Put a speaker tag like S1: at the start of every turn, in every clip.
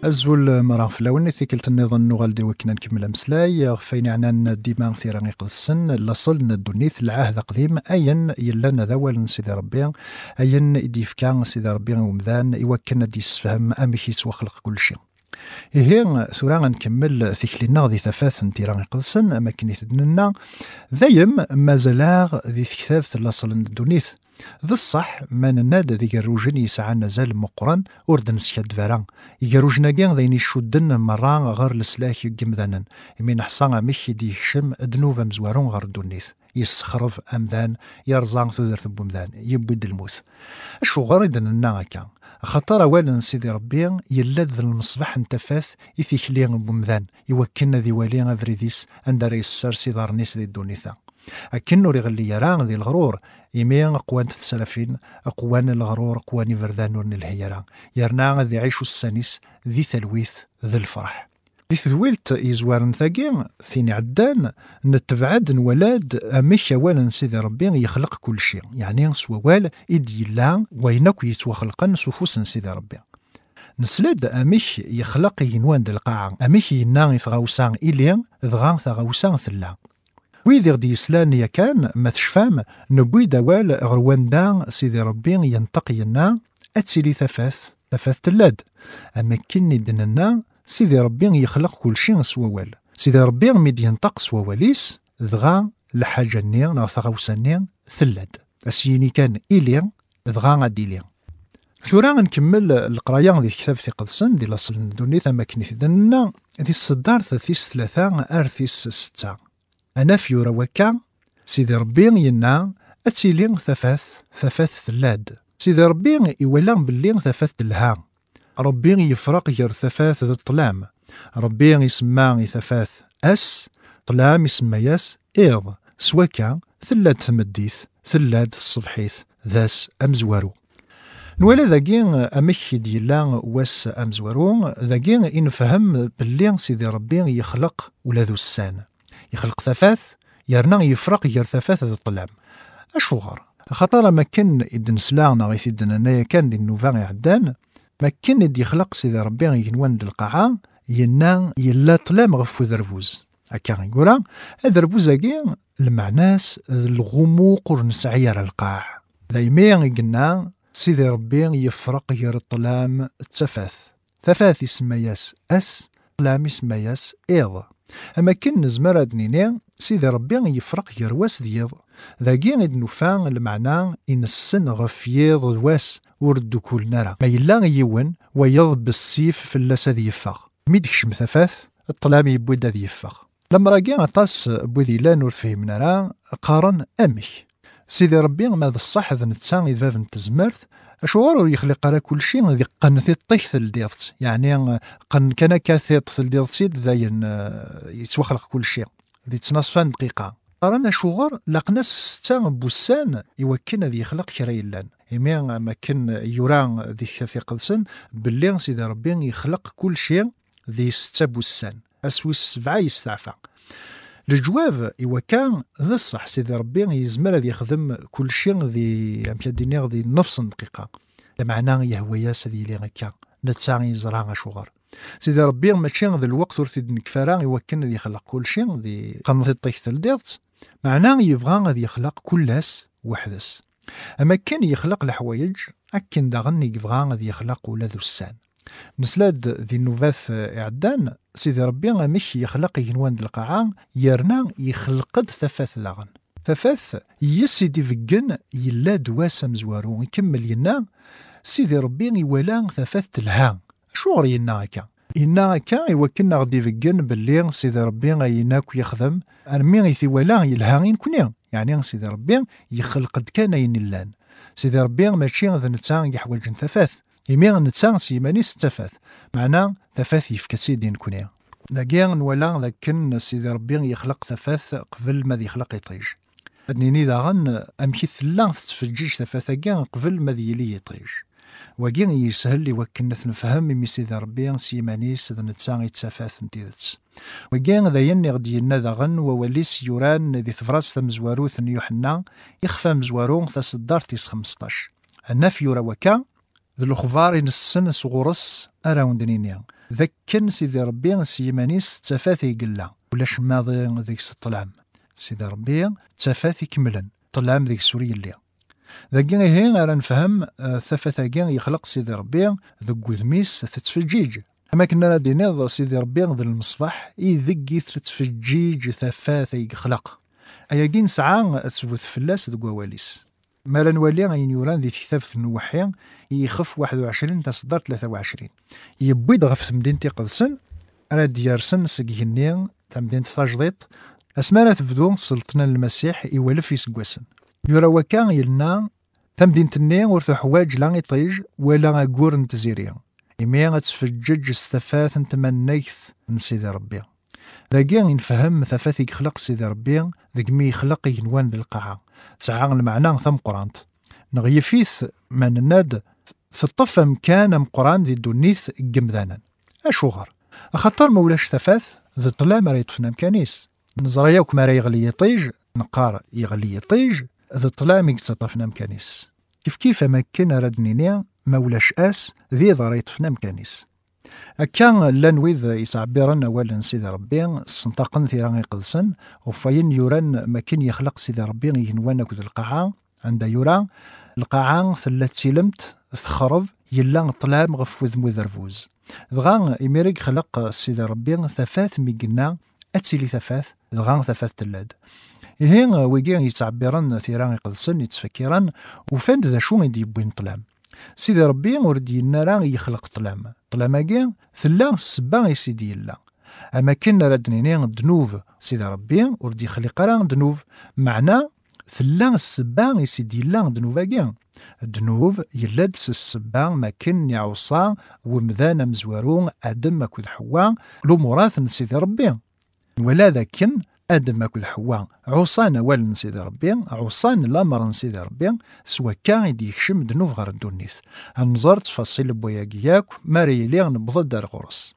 S1: الزول مرة فلاون ثيكلت النظام نغالدي وكنا نكمل أمسلاي فين عنان ديما ثيراني قدسن لصل ندونيث العهد قديم أين يلان ذوال سيدي ربي أين يديفكا سيدي ربي ومذان يوكلنا ديسفهم أميك يسوى خلق كل شيء. إيه ثورا غنكمل ثيكلينا غادي ثفاث نتيراني قدسن أماكن يثدننا دايم مازالاغ ذي كتاب لصل ندونيث ذا الصح ما نناد ذي الروجن يسعى نزال مقرن أردن سياد فاران يجروجنا كان ذين يشدن مران غير السلاح يجمذانا يمين حصان ميخي دي هشم دنوفا مزوارون غير دونيث يسخرف أمذان يرزان ثودر بومذان يبود الموت أشو غريدن الناكا خطر أولا سيدي ربي يلاد المصباح انتفاث يثيكليغ بومذان يوكلنا ذي والي أفريديس عند رئيس السار سيدار نيس ذي الدونيثا أكنو ريغلي يران ذي الغرور يمين أقوان تتسلفين أقوان الغرور أقوان فردان نورن الهيران يرنا ذي عيشو السانيس ذي ثلويث ذي الفرح ذي ثويلت يزوارن ثاقين ثيني عدان نتبعد نولاد أميك أولا سيدي ربي يخلق كل شيء يعني سوال إدي الله وينك يسوى خلقا سفوس سيدي ربي نسلد أميك يخلق ينوان دالقاعة أميك ينان يثغوسان إليان ذغان ثغوسان ثلا ويذ غدي يسلان يكان ما تشفام نبوي دوال غروان دان سيدي ربي ينتقي لنا أتسيلي ثفاث تلاد أما كني دننا سيدي ربي يخلق كل شيء سوال سيدي ربي ميد ينطق سواليس ذغا لحاجة نير نغثغوسان نير ثلاد أسيني كان إليا ذغا غادي ثورا نكمل القراية ذي كتاب في قدسن دي لاصل ندوني ثما كني دننا ذي الصدار ثيس ثلاثة أرثيس ستة أنا في يورا وكا سيدي ربي ينا أتيلين ثفاث ثلاد سيدي ربي يولان باللين ثفاث الها ربي يفرق ير ثفاث ذا الطلام ربي يسمى ثفاث أس طلام يسمى ياس إيض سوكا ثلاد ثمديث ثلاد الصبحيث ذاس أمزوارو نولا ذاكين أمك ديالان واس أمزوارو ذاكين إنفهم باللين سيدي ربي يخلق ولادو السان يخلق ثفاث يرنا يفرق ير ثفاث ذا الطلام أشو غار خطر ما كان إدن سلاغنا غيث إدن أنايا كان دي النوفاغي عدان ما كان إد يخلق سيدي ربي ينوان دي القاعة ينا يلا طلام غفو ذربوز هكا يقول ذربوز هكي المعناس الغموق ونسعير القاع دايما قلنا سيدي ربي يفرق ير الطلام التفاث ثفاث يسمى ياس أس طلام يسمى ياس إيض أما كن نزمر أدنيني سيدي ربي يفرق يرواس ديض ذاكي غيد نوفان المعنى إن السن غفيض واس وردو كل نرى ما يلا يون ويض بالسيف في اللاسة ذي يفاق ميدكش مثفاث الطلام يبودا ذي يفاق لما راكي غطاس بوذي لا نور فهمنا راه قارن أمي سيدي ربي ماذا الصح ذا نتسان إذا نتزمرت أشوار يخلق على كل شيء ذي قنثي الطيث الديرت يعني قن كان كاثيط الديرت ذاين يتوخلق كل شيء ذي تناصفان دقيقة رانا شوغر لقناس ستة بوسان يوكلنا ذي يخلق كريلان إمي ما كان يوران ذي في قدسن باللي سيدي ربي يخلق كل شيء ذي ستة بوسان أسوي 7 يستعفى الجواب إوا كان ذا الصح سيدي ربي يزمر ذي يخدم كل شيء ذي أمشادينيغ ذي نفس دقيقة لمعنى يهويا سيدي لي غكا نتساغي يزرع شوغر سيدي ربي ماشي ذي الوقت ورثي نكفارا يوكلنا ذي يخلق كل شيء ذي قنطي الطيث الديرت معناه يبغى غادي يخلق كلاس وحدس أما كان يخلق الحوايج أكن داغن يبغى غادي يخلق ولادو السان نسلاد ذي النوفاث إعدان سيدي ربي مش يخلق ينوان القاعة يرنا يخلق ثفاث لاغن ثفاث يسيدي فقن يلا دواسا مزوارو يكمل ينا سيدي ربي يولا ثفاث الها شو غير ينا هكا إنا هكا يوكلنا غادي فقن باللي سيدي ربي يناك يخدم أرمي يثي ولا يلهاين كوني يعني سيدي ربي يخلق كان ينلان سيدي ربي ماشي ذا نتسان يحوج ثفاث يمي نتسان سيمانيس تفاث معنا ثفاث يفك سيدي نكوني لكن ولا لكن سيدي ربي يخلق ثفاث قبل ما يخلق يطيج أدنيني داغن أمشي ثلا تفجيج ثفاث كان قبل ما يلي يطيج وكين يسهل لي وكنا نفهم مي سيدي ربي سيمانيس ذا نتسان يتسافاث نتيذت وكين ذا يني غدي ينا داغن ووليس يوران ذي ثفراس ثمزوارو ثن يوحنا يخفى مزوارو ثصدار تيس 15 أنا في يورا وكا ذو الخبار نسن سغورس أراون دنينيا ذكن سيدي ربي سيمانيس تفاثي قلا ولاش ماضي ذيك الطلام سيدي ربي تفاثي كملا طلام ذيك سوريا اللي ذاكي هي راه نفهم ثفاثاكي يخلق سيدي ربي ذك وذميس تتفجيج أما كنا لا دينيض سيدي ربي ذا المصباح يذكي تتفجيج ثفاثي يخلق أياكي نسعى تفوت فلاس ذك وواليس ما لا نولي غين يوران ذي كتاب النوحي يخف 21 تصدر 23 يبيض غف مدينة قدسن أنا ديارسن سقيني تمدينة تاجضيط أسمانا تبدو سلطنا المسيح يولف يسقوسن يورا وكان يلنا تمدينة الني ورثو حواج لا يطيج ولا غاقور نتزيريا إمي غتفجج استفاث نتمنيث من سيدي ربي ذاكي نفهم ثفاث يخلق سيدي ربي ذاك مي يخلق ينوان ذي القاعة ساعة المعنى ثم قرانت نغيفيث من الناد ثطف مكان مقران ذي دونيث قمذانا أشوغر أخطر مولاش ثفاث ذي طلا ما ريطفنا مكانيس نزرياوك ما يغلي يطيج نقار يغلي يطيج ذي طلا ميقتطفنا مكانيس كيف ما كنا ردنينيا مولاش أس ذي ضريطفنا مكانيس كان لانويذ يسعبرن أولا سيدي ربي سنطقن ثيران يقدسن وفاين يوران ما كان يخلق سيدي ربي ينوانا كذا القاعة عند يورا القاعة ثلاث سلمت تخرب يلا طلام غفوذ مذرفوز دغا إميريك خلق سيدي ربي ثفاث ميقنا أتسيلي ثفاث دغا ثفاث تلاد هي ويجي يتعبرن ثيران يقدسن يتفكرن وفان ذا شو غادي يبين طلام سيدي ربي ورد ينرا يخلق طلاماكي ثلا السبا سيدي يلا اما كنا ردنيني دنوب سيدي ربي ورد يخلق راه دنوب معنى ثلا السبا سيدي يلا دنوباكي دنوب يلاد السبا ما كن يعوصا ومذانا مزوارون ادم اكد حواء الامورات سيدي ربي ولا ذاكن آدم أكد حواء عصان أول سيدي ربي عصان الأمر سيدي ربي سوا كان يدي يكشم دنوف غير الدنيث هنزار تفاصيل بوياكياك ماري لي نبض دار غرس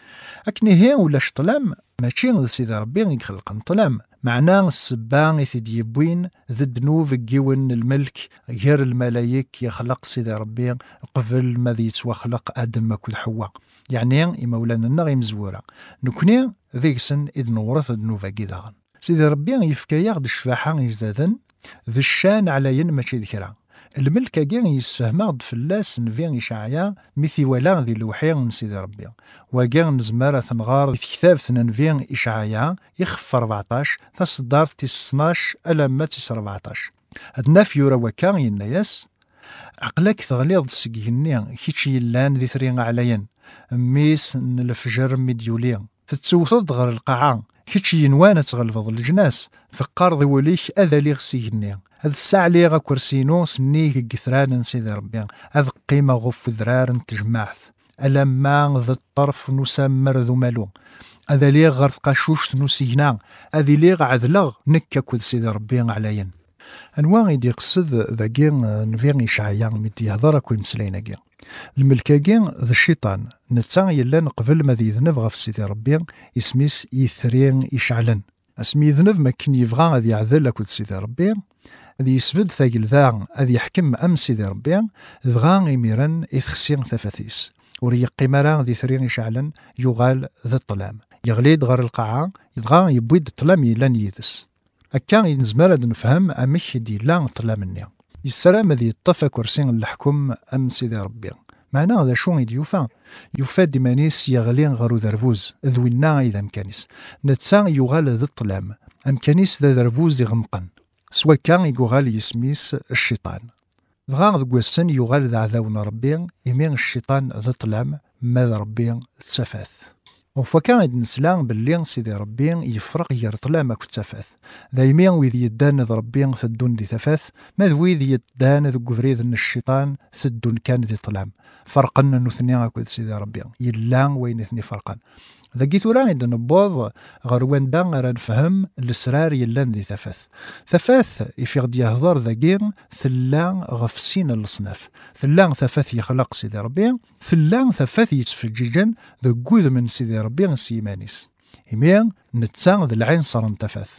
S1: أكني هي ولاش طلام ماشي سيدي ربي يخلق طلام معناه السبا يثدي يبوين ذي الدنوف كيون الملك غير الملايك يخلق سيدي ربي قبل ما يتسوى خلق آدم أكد حواء يعني مولانا النغي مزورة نكوني ذيكسن إذ نورث الدنوفا كيداغن سيدي ربي يفكايا غد الشفاحة يزدادن ذي الشان على ين ماشي ذكرى الملك كاع يسفهما غد فلاس نفين يشعيا مثي ولا ذي الوحي من سيدي ربي وكاع نزمارة تنغار في كتاب نفين إشعيا يخف 14 تصدر 12 ألما 14 هدنا في يورا وكاع يناياس عقلك تغليظ سكيني كيتشي يلان ذي ثرين عليا ميس الفجر مديولي تتسوثض غير القاعة كيتشي ينوانا تغلفض الجناس ثقار ذي وليك أذا لي غسيني هذا الساعة لي غا كرسينو سنيك قثران سيدي ربي هذا قيمة غف ذرار تجمعث ألما ذا الطرف نسمر ذو مالو هذا لي غير قاشوش نسينا هذا لي عذلغ نكا كود سيدي ربي عليا أنواع يدي قصد ذاكي نفيغ يشعيا مدي هضر كوي مسليناكي الملكاكي ذا الشيطان نتا يلا قبل ما ذي ذنب غف سيدي ربي اسميس يثرين يشعلن اسمي ذنب ما كن يبغى غادي يعذل لكود سيدي ربي ذي يسبد ثاقل ذا غادي يحكم أم سيدي ربي ذغا يميرن يثخسين ثفاثيس وريقي مرا ذي ثرين يشعلن يغال ذا الطلام يغليد غير القاعة يدغا يبويد الطلام يلان يدس أكا ينزمر هاد نفهم أمك دي لا طلا مني السلام ذي الطفى كرسين الحكم أم سيدي ربي معناه ذا شو يدي يوفا ديمانيس يغلين غرو درفوز ذوينا إذا مكانيس نتسا يغال ذي الطلام أمكانيس ذا درفوز يغمقن سوا كان يغال يسميس الشيطان ذغا ذو السن يغال ذا عذاون ربي يمين الشيطان ذي الطلام ماذا ربي تسفاث وفكان يد نسلان باللي سيدي ربي يفرق يرطلا ما كنت تفاث دايما ويذ يدان ذ ربي ثدون دي ثفاث ماذ ويذ يدان ذ قفريذ ان الشيطان ثدون كان ذي طلام فرقا نثني اكود سيدي ربي يلا وين اثني فرقا ذاكي ثورا يد نبوض غير وين دا غير نفهم الاسرار يلان ذي ثفاث يفيغ دي يهضر ذاكي ثلا غفسين الاصناف ثلا ثفاث يخلق سيدي ربي ثلا ثفاث يتفججن ذا قوذ من سيدي ربي سيمانيس إميان نتسا ذا العين صار انتفاث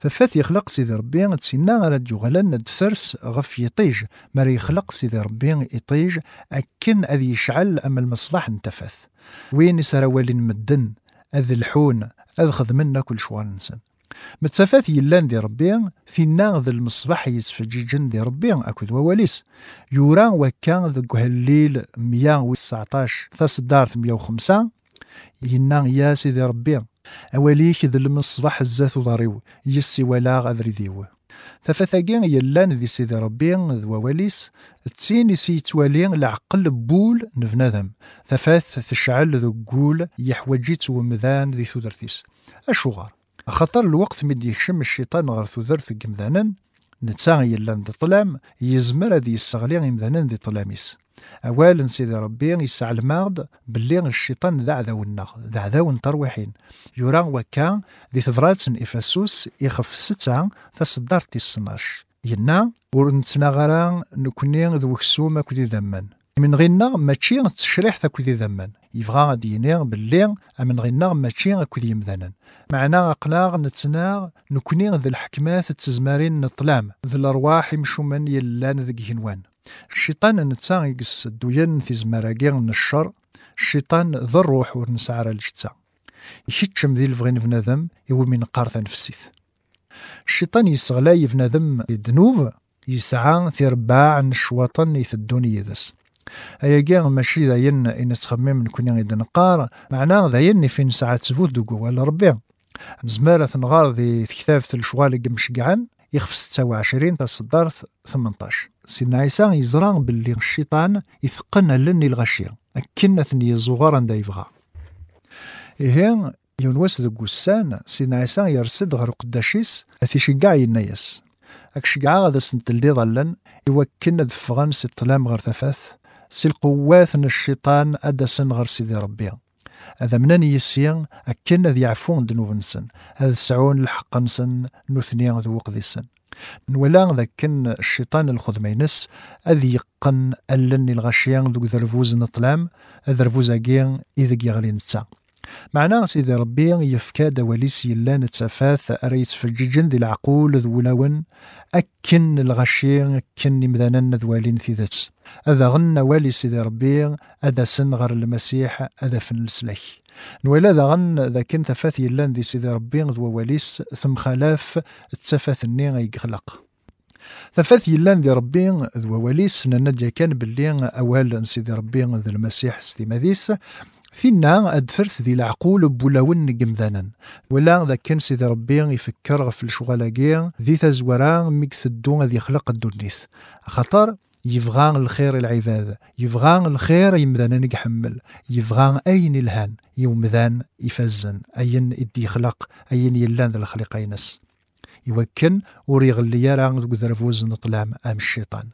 S1: ثفاث يخلق سيدي ربي تسينا غالا يغلن تفرس غف يطيج ما يخلق سيدي ربي يطيج أكن أذي يشعل أما المصباح انتفاث وين يسرى والين مدن أذ الحون أذ خدمنا كل شوال نسن متسافات يلان دي ربي ثينا ذا المصباح يسفججن دي ربي أكد وواليس يورا وكان ذا هالليل 119 تصدار 105 ينا يا سيدي ربي أوليك ذا المصباح الزات ضريو يسي ولا غذري ذيو ثفاثاقين يلان ذي سيدي ربي ذو وواليس تسين يسي توالين العقل بول نفنادم ثفاث تشعل ذو قول يحوجيت ومذان ذي ثودرتيس أشوغار خطر الوقت مدي يكشم الشيطان غير ثودرث قمذانا نتساغ يلان ذي طلام يزمر ذي يستغلي مذانا ذي طلاميس أولا سيدي ربي يسعى الماغد باللي الشيطان ذا عذاونا ذا عذاون ترويحين يوران وكا ذي ثفرات إفاسوس يخف 6 تصدر 12 ينا ورنتنا غرا نكوني ذو كسوم كذي ذمان من غينا ماشي تشريح كذي ذمان يبغى غادي ينير باللي من غينا ماشي كذي مذانا معنا أقلاغ نتنا نكوني ذي الحكمات تزمارين نطلام ذي الأرواح يمشو من يلان ذي هنوان الشيطان نتسا يقص دوين في زمراقير من الشر الشيطان ذا الروح ورنسعر الجتا يشتشم ذي الفغين بنادم يو من قارث نفسيث الشيطان يسغلا بنادم الذنوب يسعى ثرباع نشواطن يثدون يدس أيا ماشي ذاين إن تخمم نكون غيد نقار معناه ذاين فين ساعة تفوت دوكو على ربي نزمارة نغار ذي كتاب الشغال مشقعان يخف 26 تصدر 18 سيدنا عيسى يزرع باللي الشيطان يثقن لني الغشية أكنة يزغر عند يبغى إيه يونوس ذو قسان سيدنا عيسى يرسد غير قداشيس أثي شقع ينايس أكشقع غادا سنت اللي ظلن يوكن دفغان سي الطلام غير ثفاث سي القوات الشيطان أدسن غير سيدي ربي هذا منان يسيا أكن ذي يعفون ذنوب نسن هذا السعون الحق نسن نثني ذو وقذي السن نولا ذاكن الشيطان الخدمينس أذي يقن ألن الغشيان ذو ذرفوز نطلام ذرفوز أجين إذا يغلي نتسا معناه سيدي ربي يفكا دواليس يلا نتسافاث أريت في الجيجن ذي العقول ذو لون أكن الغشيان أكن مذانا ذوالين في ذات هذا غن والي سيدي ربي هذا سن غير المسيح هذا فن السلاح نولا ذا غن ذا كنت تفاث يلان ذي سيدي ربي ذو واليس ثم خلاف التفاث الني يخلق ثفاث يلان ذي ربي ذو واليس نندي كان باللي أول سيدي ربي ذي المسيح ستيماذيس ثينا أدفرت ذي العقول بولاون قمذانا ولا ذا كان سيدي ربي يفكر في الشغلاقير ذي تزورا مكثدون ذي خلق الدنيث خطر يبغى الخير العباد يبغى الخير يمذان نقحمل يبغى أين الهان يومذان يفزن أين إدي خلق أين يلان ذا الخلق ينس يوكن وريغ اللي يرى ذرفوز نطلام أم الشيطان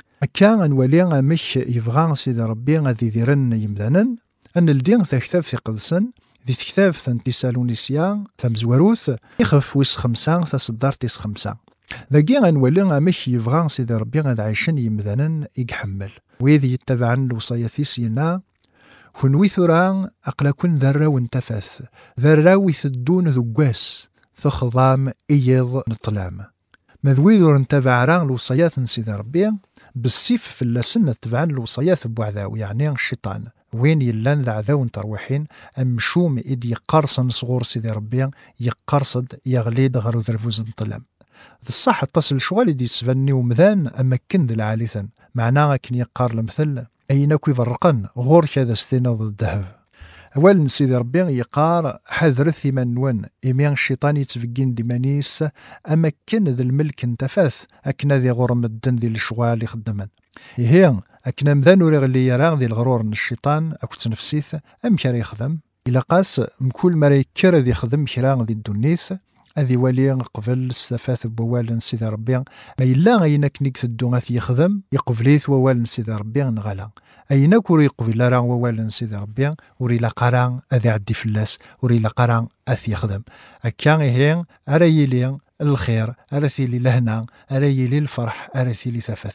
S1: كان ولي مش يبغى سيدي ربي غادي يديرن يمذانا أن الدين تكتاب في قدسن ذي تكتاب تنتسالونيسيا تمزوروث يخف ويس 5 تصدر 5 ذاكي غنولي مش يبغى سيدي ربي غاد عايشن يمذانا يقحمل ويذ يتبعن الوصايات ينا كون ثرا أقلا كون ذراو انتفاث ذراو يثدون ذقاس ثخضام إيض نطلام مذويذ انتبع ران الوصايات سيدي ربي بالسيف في اللسن تبعن الوصايات بوعذاو يعني الشيطان وين يلان ذا عذاو تروحين أمشوم إد يقرصن صغور سيدي ربي يقرصد يغليد غير ذرفوز نطلام الصح اتصل شغال دي سفني ومذان أمكن ذا العالثا معناها كن يقار المثل أين كوي فرقن غور كذا ستينا ضد الذهب أولا سيدي ربي يقار حذر ثمان ون إميان الشيطان يتفقين ديمانيس أمكن ذا الملك انتفاث أكنا ذي غرم الدن ذي الشغال يخدمن هي أكنا مذان ورغ اللي يرى ذي الغرور من الشيطان أكو تنفسيث أم كار يخدم إلا قاس مكل ما يكر ذي يخدم كرا ذي الدنيث أذي ولي قبل السفاث بوال سيدي ربي ما إلا غينك نيك ثدو غاث يخدم يقبليث ووال سيدي ربي نغلا أينك وري يقبل راه ووال سيدي ربي وري لا قران أذي عدي فلاس وري لا قران أث يخدم أكان هي أريلي الخير أرثي لي لهنا أريلي الفرح أرثي لي ثفث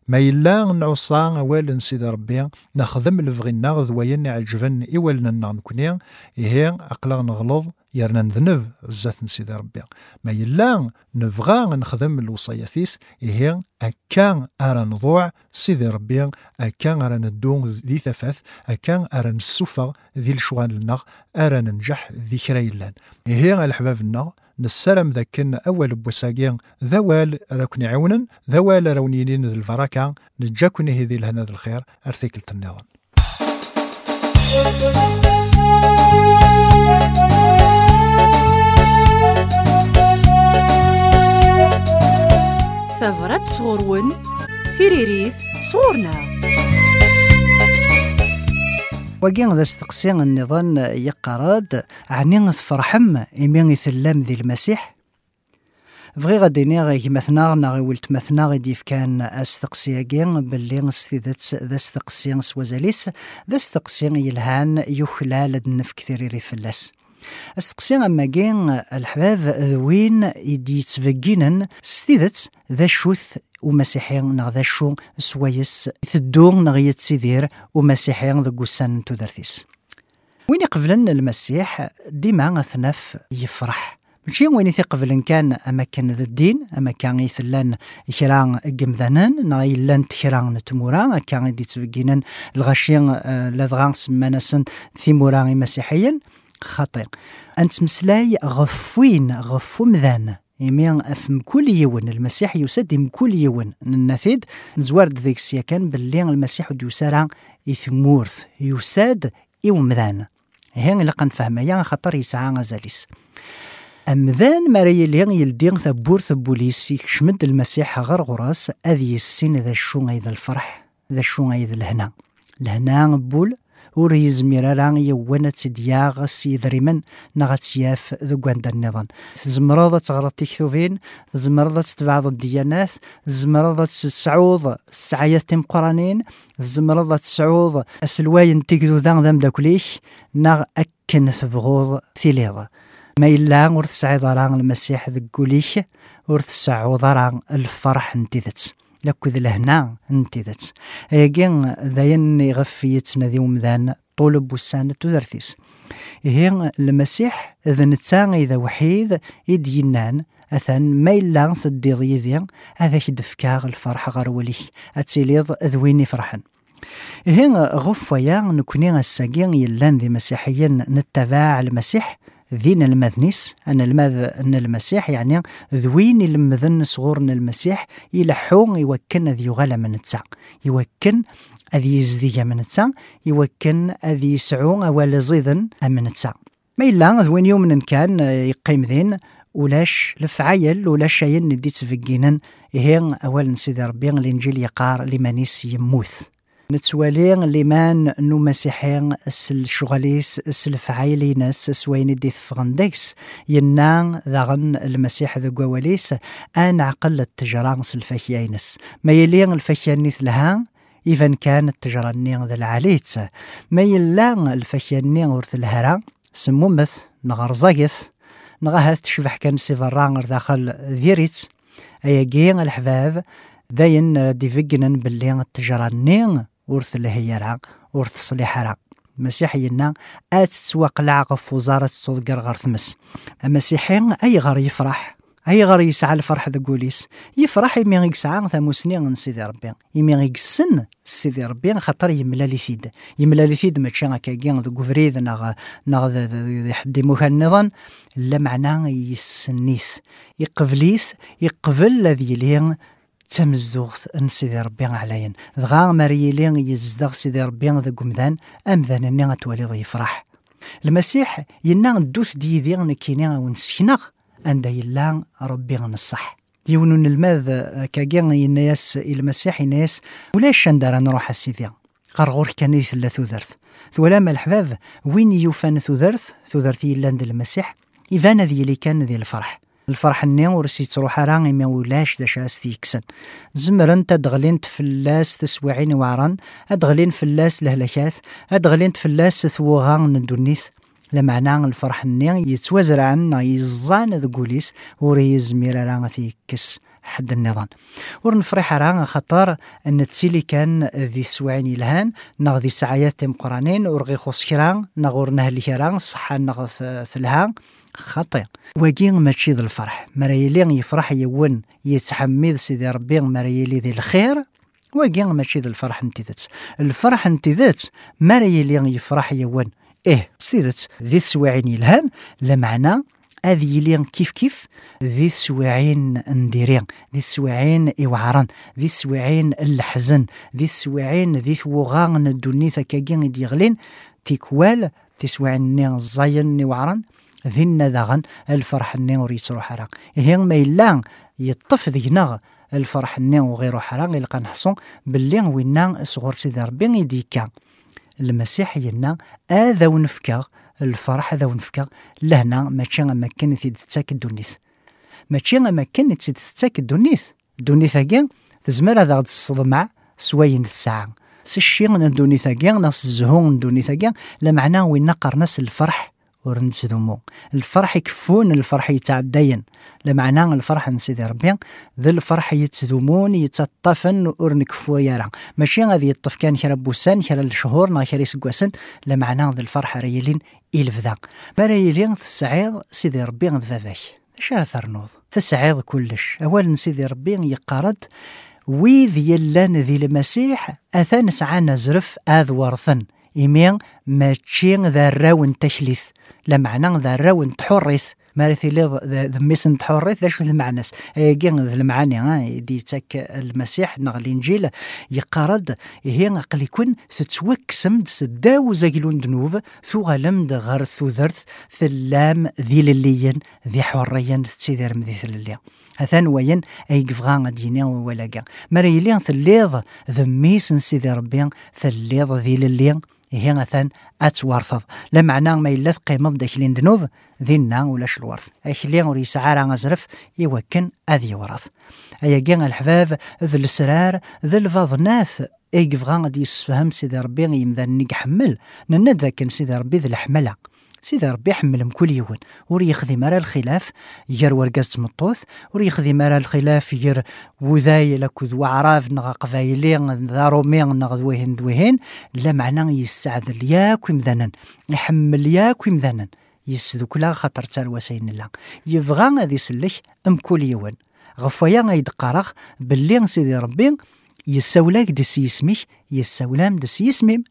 S1: ما إلا نعصى أوال سيدي ربي نخدم الفغينا ذوين عجبن إوالنا نكوني هي أقلا نغلظ يرنا نذنب الزات سيدي ربي. ما إلا نبغى نخدم الوصية هي أكان أرى نضوع سيدي ربي، أكان أرى ندون ذي ثفاث، أكان أرى نسوفا ذي الشغال لنا، أرى ننجح ذي كريلان. هي الحبابنا نسلم ذاك أول بوساقين ذوال راكني عونا ذوال رونيين ذي البركة نجاكني هذي لهنا ذي الخير أرثيكلة النظام.
S2: ثغرة صغرون ثريريث صورنا
S3: وكين ذا استقسيان النظام يقراد عني تفرحم إمين يثلم ذي المسيح فغي غاديني غي مثنا ناغي ولت مثنا غي كان استقسياكين باللي استيدت ذا استقسيان سوازاليس ذا استقسيان يلهان يخلال النف كثير فلاس استقسيان أما كين الحباب ذوين يدي تفقينا استيدت ذا شوث ومسيحيين ذا شو سويس ثدون نغيت سيدير ومسيحيين ذا قسان تدرثيس وين يقبلن المسيح ديما أثنف يفرح ماشي وين يقبلن كان أما كان ذا الدين أما كان يثلان كران قمذانان نغيلان تكران تموران كان يدي تفقينا الغشين لذغان سمانسن ثموران مسيحيين خطير أنت مسلاي غفوين غفو مذان يمين أفم كل يوم المسيح يسد كل يوم النثيد نزوارد ذيك السياكان باللي المسيح يسارع يثمورث يساد يومذان هين لقن فهميا خطر يسعى غزاليس أمذان ماري اللي يلدين ثبورث بوليس يشمد المسيح غرغراس أذي السين ذا الشون ذا الفرح ذا الشون ذا الهنا بول وريز ميراران يوانا تدياغ سيدريمن نغتياف ذو قواندا النظام تزمرضة تغرط تكتوفين تزمرضة تبعض الديانات تزمرضة تسعوض السعايات تمقرانين تزمرضة تسعوض أسلواين تكدو ذان ذام داكليش نغ أكن ثبغوض ثليض ما إلا ورث سعيد ران المسيح ذكوليش ورث سعوض ران الفرح انتذت لكو ذي لهنا انتذت ايقين ذاين يغفيتنا ذي ومذان طولب والسانة تدرثيس هي المسيح إذا نتسان إذا وحيد يدينان أثن ما إلا ثدي ضيذين هذا كدفكاغ الفرح غرولي أتسيليض ذويني فرحا هي غفويا نكوني الساقين يلان ذي مسيحيين نتباع المسيح ذين المذنيس أن المسيح يعني ذوين المذن صغورن المسيح يلحون يوكن ذي يغلى من التسع يوكن أذي يزدي من التسع يوكن أذي يسعون أول زيذن من التسع ما إلا ذوين يوم كان يقيم ذين ولاش لفعيل ولاش شاين ندي تفقينا هي أول سيدي ربي الإنجيل يقار لمانيس يموث نتوالي لمان نو مسيحيين الشغاليس الفعايلي ناس سوين دي فغندكس ينان ذاغن المسيح ذو قواليس أن عقل التجران الفكيينس ما يلين الفكيانيث لها إذن كان التجرانين ذا العليت ما يلان الفكيانين ورث الهرا سمومث نغرزاقث نغاهث تشبح كان سيفران داخل ذيريت أيقين الحباب ذاين دي فقنن باللي التجرانين ورث الهيرا ورث صليحرا مسيحينا تسواق العقف وزارة صدقر غير ثمس المسيحيين أي غير يفرح أي غير يسعى الفرح ذا قوليس يفرح يمين يسعى ثموسنين سيدي ربي يمين يقسن سيدي ربي خاطر يملالي ثيد ماشي كاكين ذا قفريد ناغ حدي مهنضا لا معناه يسنيث يقبل الذي لين تمزدوغ ان سيدي ربي عليا ذغا مريلين يزدغ سيدي ربي ذا قمذان امذان اني غتولي يفرح المسيح ينا ندوث ديدي نكينا ونسكنا عند يلا ربي نصح يونون الماذ كاكين يناس المسيح يناس ولاش ندار نروح سيدي غرغور كان يثلا ثوذرث ولا ما الحباب وين يوفان ثوذرث يلا عند المسيح اذا ذي اللي كان ذي الفرح النين ورسي تروح راني ما ولاش دا شاس تيكسن زمرن تدغلين تفلاس تسوعين وعران ادغلين فلاس لهلكات ادغلين تفلاس ثوغان ندونيث لمعنى الفرح النين يتوزر عنا يزان ذا قوليس وريز ميرا رانغ تيكس حد النظام. ورنفرح راه خطر ان تسيلي كان ذي سوعين الهان نغ ذي سعيات تم قرانين ورغي خوص كران نغور نهل كران صحة نغ ثلها خطير وقين ماشي ذي الفرح مريلين يفرح يون يتحمد سيدي ربي مريلي ذي الخير وقين ماشي ذي الفرح انتذت الفرح انتذت مريلين يفرح يون سيدت ذي سوعين الهان لمعنى هذه لين كيف ذي سوعين نديرين ذي سوعين إوعران ذي سوعين الحزن ذي سوعين ذي ثوغان الدنيا كاين ديغلين تيكوال تسوعين نين زاين إوعران ذي الندغن الفرح النين وريت روح حرام هي ما إلا يطف ذينا الفرح النين وغير حرام يلقى نحصون باللي وينا صغور سيدي ربي يديكا المسيح ينا هذا ونفكا الفرح هذا ونفكا لهنا ماشي ما كان تتساك الدنيث ماشي ما كان تتساك الدنيث كاع تزمر هذا غد الصدمع سوين الساعه سشي الدنيث كاع ناس الزهون الدنيث كاع لا معنى وين قرنس الفرح ورنسدومو الفرح يكفون الفرح يتعدين لمعنى الفرح نسيدي ربي ذا الفرح يتزومون يتطفن ورنكفو يارا ماشي غادي يطف كان خير بوسان خير الشهور نا خير يسقوسن لمعنى ذا الفرح ريلين يلفذا بريلين تسعيد سيدي ربي ذفافاك اش ثرنوض تسعيد كلش اولا سيدي ربي يقارد ويذ يلان ذي المسيح اثان سعانا زرف اذ ورثن إيمين ماشي ذا الراون تشليث لمعنى ذا الراون تحرث مارثي لي ذميسن تحرث ذا شو المعنى كين المعاني ديتك المسيح نغ الانجيل يقارد هي عقل يكون تتوكسم تسداو زاكلون دنوب ثو غلمد غير ثو ذرث ثلام ذي لليين ذي حريا تسيدر مذي ثلليا هثان وين اي قفغان دينا ولا كاع مريلين ثليض ذميسن سيدي ربي ثليض ذي لليين هي مثلا اتورثض لا معنى ما الا قيمه داكلين دنوب ذينا ولاش الورث اكلين وريسعى راه غزرف يوكن اذي ورث ايا كان الحباب ذو السرار ذو الفاضناث اي كفغان غادي يسفهم سيدي ربي يمدان حمل نند كان سيدي ربي ذو الحمله سيدي ربي يحملهم كل يوم وري يخذي مرا الخلاف ير ورقاز مطوث وري يخذي مرا الخلاف ير وذاي لكذ وعراف نغا قبايلين ذا رومين نغ دوهن لا معنى يسعد ياك ومذنن يحمل ياك ومذنن يسدو كلها خطر تالوسين الله يبغى غادي يسلك كل يوم غفويا غيدقارغ باللي سيدي ربي يساولاك دس يسميك يساولام دس يسميم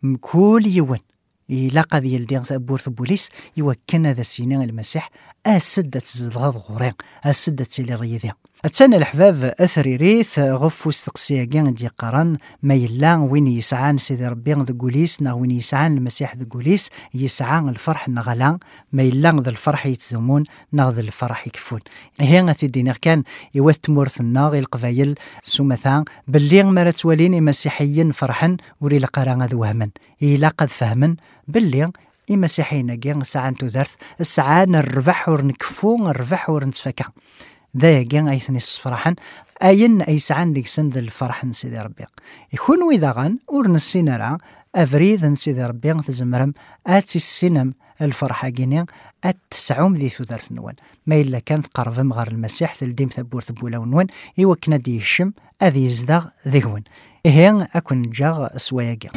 S3: كل يوم إلا قد يلدين بورث بوليس يوكن هذا السنين المسيح أسدت زلغاض غورين أسدت سيلي ريذي أتسنى الحباب أثري ريث غفو استقسياقين دي قران ما يلان وين يسعان سيدي ربي ذا قوليس نا وين يسعان المسيح ذا قوليس يسعان الفرح نغلان ما يلان ذا الفرح يتزمون نا ذا الفرح يكفون هي غاتي دينير كان يوث مورث الناغ القبايل سومثان باللي مرا توالين مسيحيين فرحا وري لقران ذا وهمن إلا قد فهمن باللي المسيحيين كان ساعة تذرث الساعة نربح ورنكفو نربح ورنتفكا ذا كان أيثني الصفرحا أين أي ساعة ديك سند الفرح سيدي ربي يكون وإذا غان ورنسينا راه أفريد سيدي ربي تزمرم آتي السينم الفرحة جينيا التسعوم ذي ثلاث نوان ما إلا كانت قرب مغار المسيح تلديم ثبور ثبولا ونوان يوكنا دي الشم أذي يزدغ ذهون إهين أكون جاغ سوايا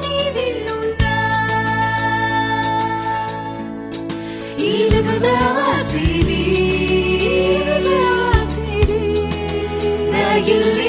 S4: إلى يلي